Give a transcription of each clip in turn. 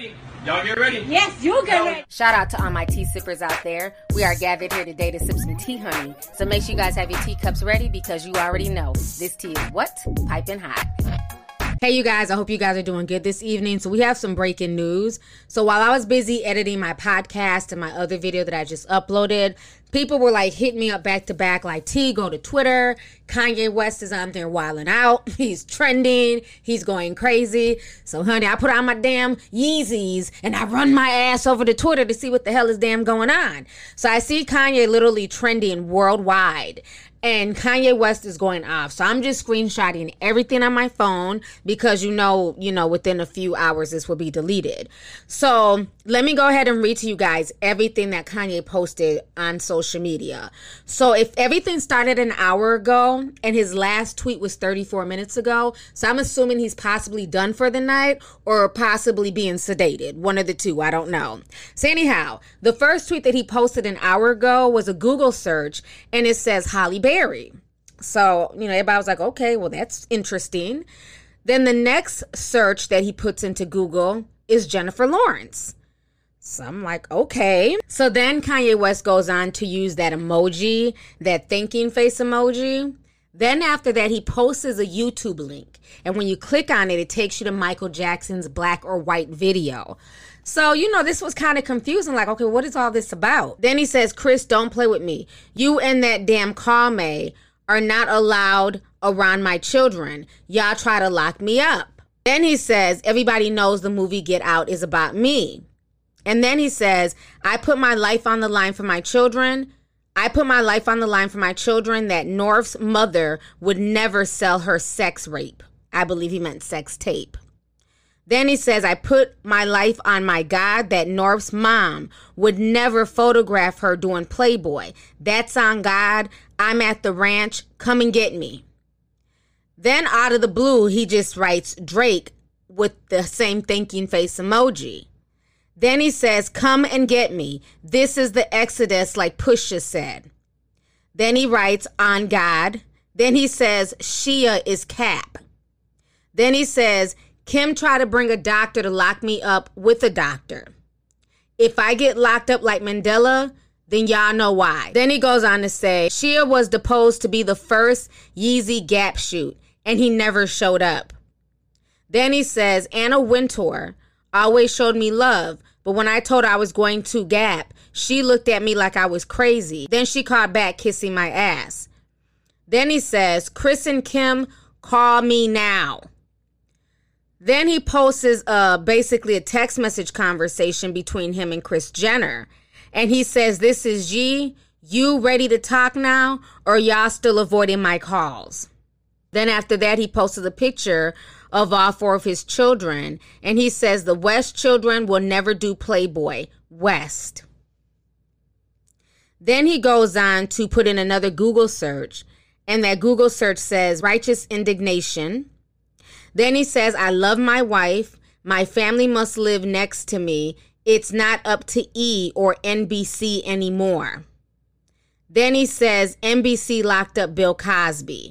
ready? Y'all get ready? Yes, you get ready. Shout out to all my tea sippers out there. We are gathered here today to sip some tea, honey. So make sure you guys have your teacups ready because you already know this tea is what? Piping hot. Hey, you guys, I hope you guys are doing good this evening. So we have some breaking news. So while I was busy editing my podcast and my other video that I just uploaded, people were like hitting me up back to back like, T, go to Twitter. Kanye West is on there wilding out. He's trending. He's going crazy. So, honey, I put on my damn Yeezys and I run my ass over to Twitter to see what the hell is damn going on. So I see Kanye literally trending worldwide. And Kanye West is going off. So I'm just screenshotting everything on my phone because you know, within a few hours this will be deleted. So let me go ahead and read to you guys everything that Kanye posted on social media. So if everything started an hour ago and his last tweet was 34 minutes ago, so I'm assuming he's possibly done for the night or possibly being sedated. One of the two, I don't know. So anyhow, the first tweet that he posted an hour ago was a Google search and it says Halle Berry. So, everybody was like, okay, well, that's interesting. Then the next search that he puts into Google is Jennifer Lawrence. So I'm like, okay. So then Kanye West goes on to use that emoji, that thinking face emoji. Then after that, he posts a YouTube link. And when you click on it, it takes you to Michael Jackson's Black or White video. So, this was kind of confusing. Like, okay, what is all this about? Then he says, Chris, don't play with me. You and that damn Kwame are not allowed around my children. Y'all try to lock me up. Then he says, everybody knows the movie Get Out is about me. And then he says, I put my life on the line for my children. I put my life on the line for my children that North's mother would never sell her sex rape. I believe he meant sex tape. Then he says, I put my life on my God that North's mom would never photograph her doing Playboy. That's on God. I'm at the ranch. Come and get me. Then out of the blue, he just writes Drake with the same thinking face emoji. Then he says, come and get me. This is the Exodus like Pusha said. Then he writes on God. Then he says, Shia is cap. Then he says, Kim tried to bring a doctor to lock me up with a doctor. If I get locked up like Mandela, then y'all know why. Then he goes on to say, Shia was deposed to be the first Yeezy Gap shoot, and he never showed up. Then he says, Anna Wintour always showed me love, but when I told her I was going to Gap, she looked at me like I was crazy. Then she called back kissing my ass. Then he says, Chris and Kim, call me now. Then he posts basically a text message conversation between him and Kris Jenner. And he says, this is G. You ready to talk now? Or y'all still avoiding my calls? Then after that, he posted a picture of all four of his children. And he says, the West children will never do Playboy. West. Then he goes on to put in another Google search. And that Google search says, righteous indignation. Then he says, I love my wife. My family must live next to me. It's not up to E or NBC anymore. Then he says, NBC locked up Bill Cosby.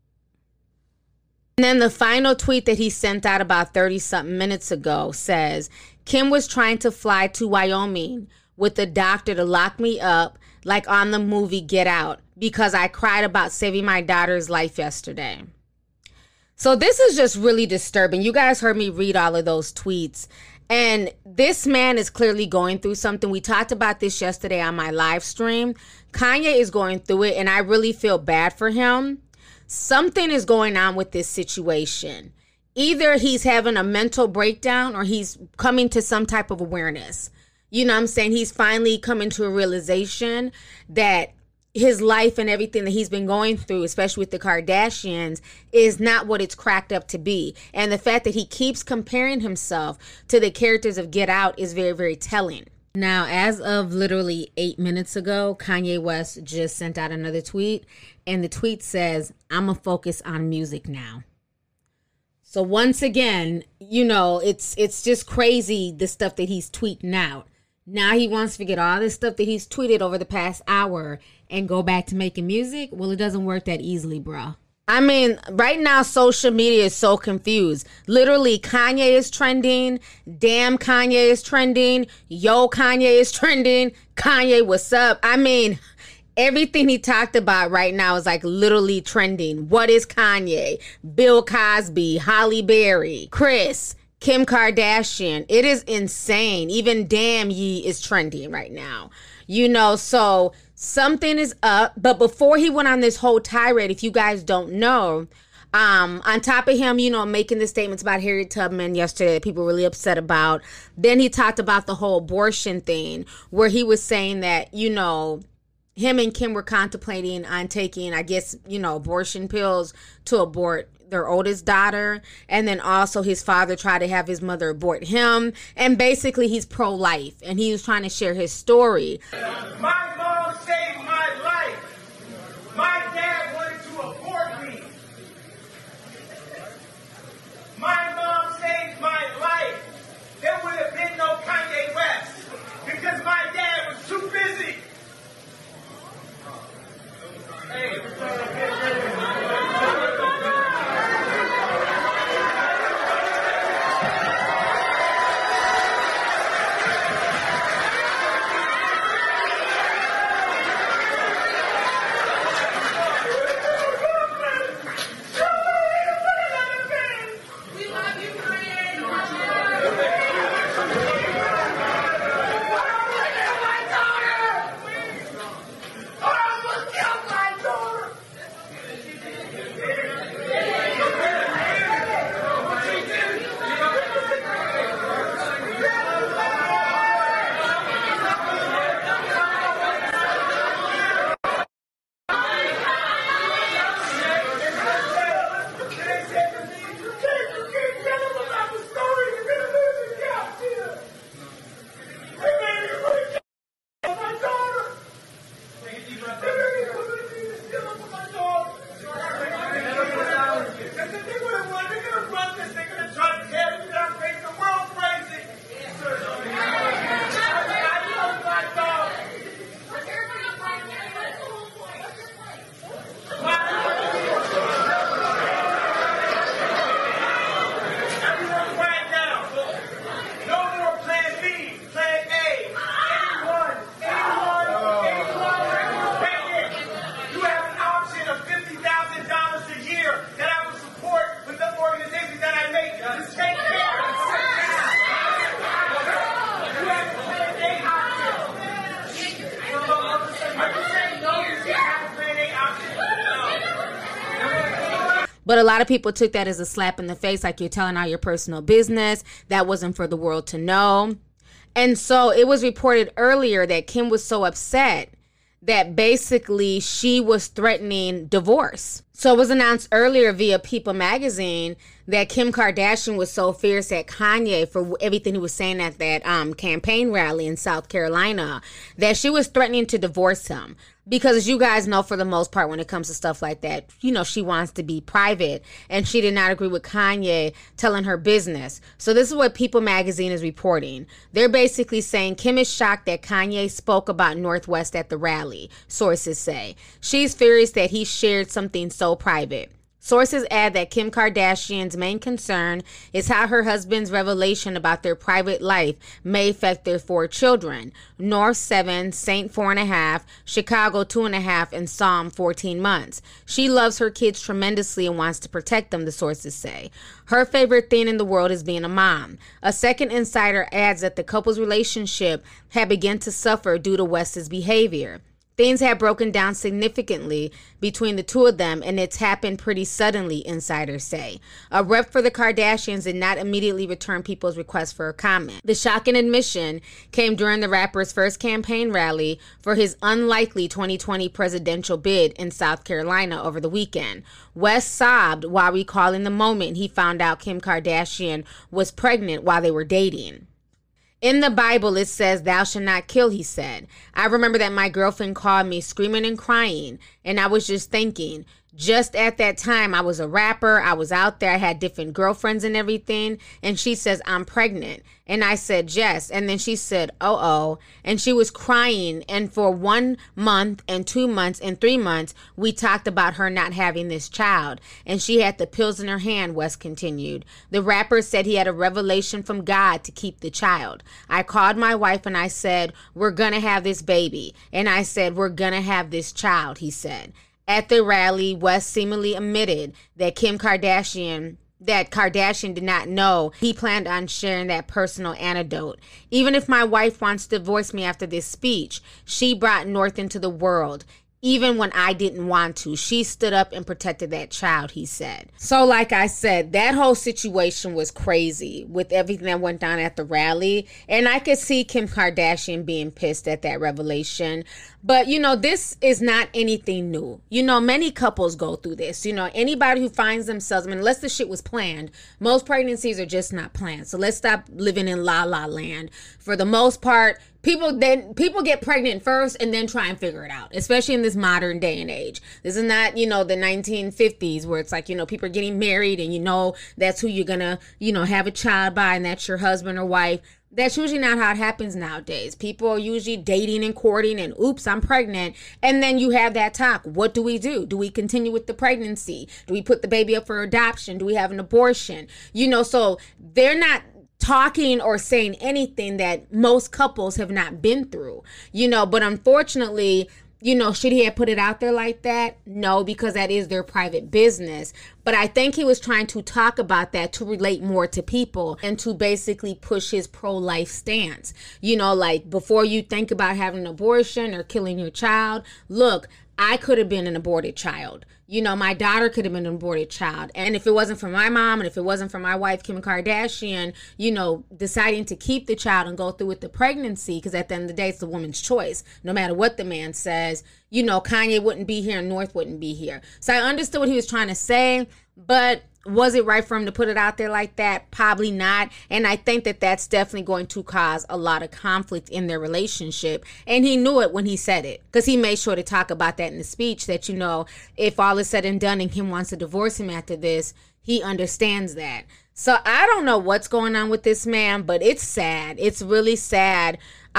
And then the final tweet that he sent out about 30-something minutes ago says, Kim was trying to fly to Wyoming with a doctor to lock me up like on the movie Get Out because I cried about saving my daughter's life yesterday. So this is just really disturbing. You guys heard me read all of those tweets. And this man is clearly going through something. We talked about this yesterday on my live stream. Kanye is going through it, and I really feel bad for him. Something is going on with this situation. Either he's having a mental breakdown or he's coming to some type of awareness. You know what I'm saying? He's finally coming to a realization that his life and everything that he's been going through, especially with the Kardashians, is not what it's cracked up to be. And the fact that he keeps comparing himself to the characters of Get Out is very, very telling. Now, as of literally 8 minutes ago, Kanye West just sent out another tweet. And the tweet says, I'm going to focus on music now. So once again, it's just crazy, the stuff that he's tweeting out. Now he wants to forget all this stuff that he's tweeted over the past hour and go back to making music. Well, it doesn't work that easily, bro. I mean, right now, social media is so confused. Literally, Kanye is trending. Damn, Kanye is trending. Yo, Kanye is trending. Kanye, what's up? I mean, everything he talked about right now is like literally trending. What is Kanye? Bill Cosby, Halle Berry, Chris, Kim Kardashian. It is insane. Even Damn Ye is trending right now. You know, so something is up. But before he went on this whole tirade, if you guys don't know, on top of him, you know, making the statements about Harriet Tubman yesterday that people were really upset about, then he talked about the whole abortion thing where he was saying that, you know, him and Kim were contemplating on taking, I guess, you know, abortion pills to abort their oldest daughter. And then also his father tried to have his mother abort him. And basically he's pro-life. And he was trying to share his story. My mom saved my life. My dad wanted to abort me. My mom saved my life. There would have been no Kanye West because my dad was too busy. But a lot of people took that as a slap in the face, like you're telling all your personal business. That wasn't for the world to know. And so it was reported earlier that Kim was so upset that basically she was threatening divorce. So it was announced earlier via People magazine that Kim Kardashian was so fierce at Kanye for everything he was saying at that campaign rally in South Carolina that she was threatening to divorce him. Because as you guys know, for the most part, when it comes to stuff like that, you know, she wants to be private and she did not agree with Kanye telling her business. So this is what People magazine is reporting. They're basically saying Kim is shocked that Kanye spoke about North West at the rally, sources say. She's furious that he shared something so private. Sources add that Kim Kardashian's main concern is how her husband's revelation about their private life may affect their 4 children: North 7, Saint 4.5, Chicago 2.5, and Psalm 14 months. She loves her kids tremendously and wants to protect them, the sources say. Her favorite thing in the world is being a mom. A second insider adds that the couple's relationship had begun to suffer due to West's behavior. Things have broken down significantly between the two of them, and it's happened pretty suddenly, insiders say. A rep for the Kardashians did not immediately return people's requests for a comment. The shocking admission came during the rapper's first campaign rally for his unlikely 2020 presidential bid in South Carolina over the weekend. West sobbed while recalling the moment he found out Kim Kardashian was pregnant while they were dating. In the Bible, it says, "Thou shalt not kill," he said. I remember that my girlfriend called me screaming and crying, and I was just thinking, just at that time, I was a rapper. I was out there. I had different girlfriends and everything. And she says, I'm pregnant. And I said, yes. And then she said, oh. And she was crying. And for 1 month and 2 months and 3 months, we talked about her not having this child. And she had the pills in her hand, West continued. The rapper said he had a revelation from God to keep the child. I called my wife and I said, we're going to have this baby. And I said, we're going to have this child, he said. At the rally, West seemingly admitted that Kardashian did not know he planned on sharing that personal anecdote. Even if my wife wants to divorce me after this speech, she brought North into the world. Even when I didn't want to, she stood up and protected that child, he said. So like I said, that whole situation was crazy with everything that went down at the rally. And I could see Kim Kardashian being pissed at that revelation. But, this is not anything new. Many couples go through this. Anybody who finds themselves, unless the shit was planned, most pregnancies are just not planned. So let's stop living in la la land. For the most part, people get pregnant first and then try and figure it out, especially in this modern day and age. This is not, the 1950s where it's like, people are getting married and that's who you're gonna, have a child by, and that's your husband or wife. That's usually not how it happens nowadays. People are usually dating and courting and oops, I'm pregnant. And then you have that talk. What do we do? Do we continue with the pregnancy? Do we put the baby up for adoption? Do we have an abortion? So they're not talking or saying anything that most couples have not been through, but unfortunately, should he have put it out there like that? No, because that is their private business. But I think he was trying to talk about that to relate more to people and to basically push his pro-life stance. Like before you think about having an abortion or killing your child, look, I could have been an aborted child. My daughter could have been an aborted child. And if it wasn't for my mom and if it wasn't for my wife, Kim Kardashian, deciding to keep the child and go through with the pregnancy, because at the end of the day, it's the woman's choice. No matter what the man says, Kanye wouldn't be here and North wouldn't be here. So I understood what he was trying to say, but was it right for him to put it out there like that? Probably not. And I think that that's definitely going to cause a lot of conflict in their relationship. And he knew it when he said it, because he made sure to talk about that in the speech that, if all is said and done and Kim wants to divorce him after this, he understands that. So I don't know what's going on with this man, but it's sad. It's really sad.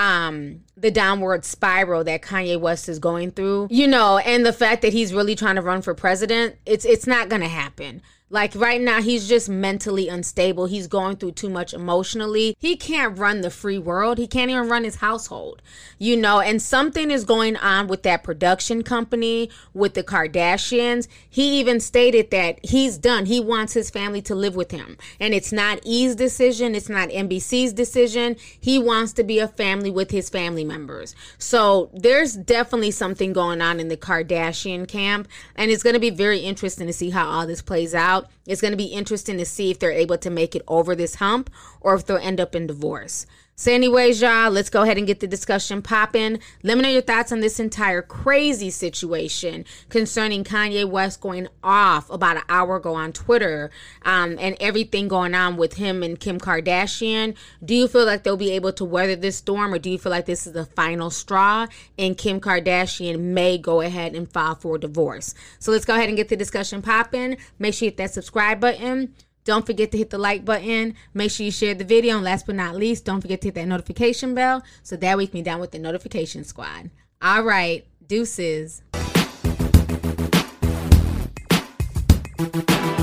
The downward spiral that Kanye West is going through, and the fact that he's really trying to run for president, it's not going to happen. Like right now, he's just mentally unstable. He's going through too much emotionally. He can't run the free world. He can't even run his household, and something is going on with that production company, with the Kardashians. He even stated that he's done. He wants his family to live with him. And it's not E's decision. It's not NBC's decision. He wants to be a family with his family members. So there's definitely something going on in the Kardashian camp. And it's going to be very interesting to see how all this plays out. It's going to be interesting to see if they're able to make it over this hump or if they'll end up in divorce. So anyways, y'all, let's go ahead and get the discussion popping. Let me know your thoughts on this entire crazy situation concerning Kanye West going off about an hour ago on Twitter, and everything going on with him and Kim Kardashian. Do you feel like they'll be able to weather this storm, or do you feel like this is the final straw and Kim Kardashian may go ahead and file for divorce? So let's go ahead and get the discussion popping. Make sure you hit that subscribe button. Don't forget to hit the like button. Make sure you share the video. And last but not least, don't forget to hit that notification bell so that way you can be down with the notification squad. All right. Deuces.